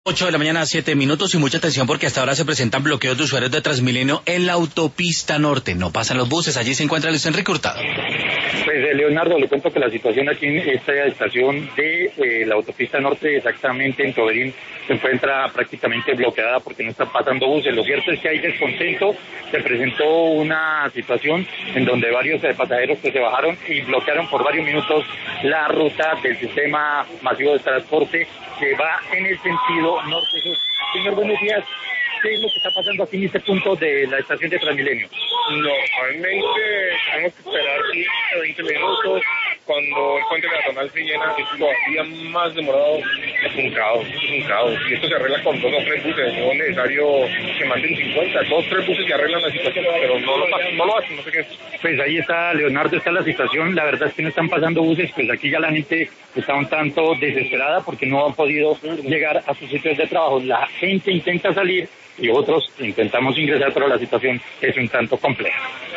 8 de la mañana, 7 minutos y mucha atención porque hasta ahora se presentan bloqueos de usuarios de Transmilenio en la autopista norte. No pasan los buses, allí se encuentra Luis Enrique Hurtado. Pues Leonardo, le cuento que la situación aquí en esta estación de la autopista norte, exactamente en Toberín, se encuentra prácticamente bloqueada porque no están pasando buses. Lo cierto es que hay descontento, se presentó una situación en donde varios pasajeros que se bajaron y bloquearon por varios minutos la ruta del sistema masivo de transporte que va en el sentido norte-sur. Señor, buenos días. ¿Qué es lo que está pasando aquí en este punto de la estación de Transmilenio? Normalmente tenemos que esperar 15 a 20 minutos. Cuando el puente peatonal se llena es todavía más demorado. Es un caos. Y esto se arregla con 2 o 3 buses. No es necesario que manden 50. 2 o 3 buses que arreglan la situación, pero no lo hacen, no sé qué. Pues ahí está, Leonardo, está la situación. La verdad es que no están pasando buses, pues aquí ya la gente está un tanto desesperada porque no han podido llegar a sus sitios de trabajo. La gente intenta salir y otros intentamos ingresar, pero la situación es un tanto compleja.